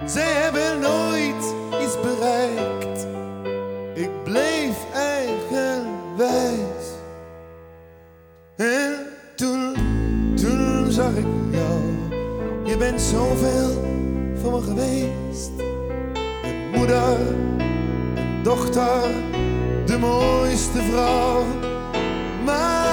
Zij hebben nooit iets bereikt. Ik bleef eigenwijs. En toen zag ik jou. Je bent zoveel voor me geweest. Een moeder, een dochter, de mooiste vrouw. Maar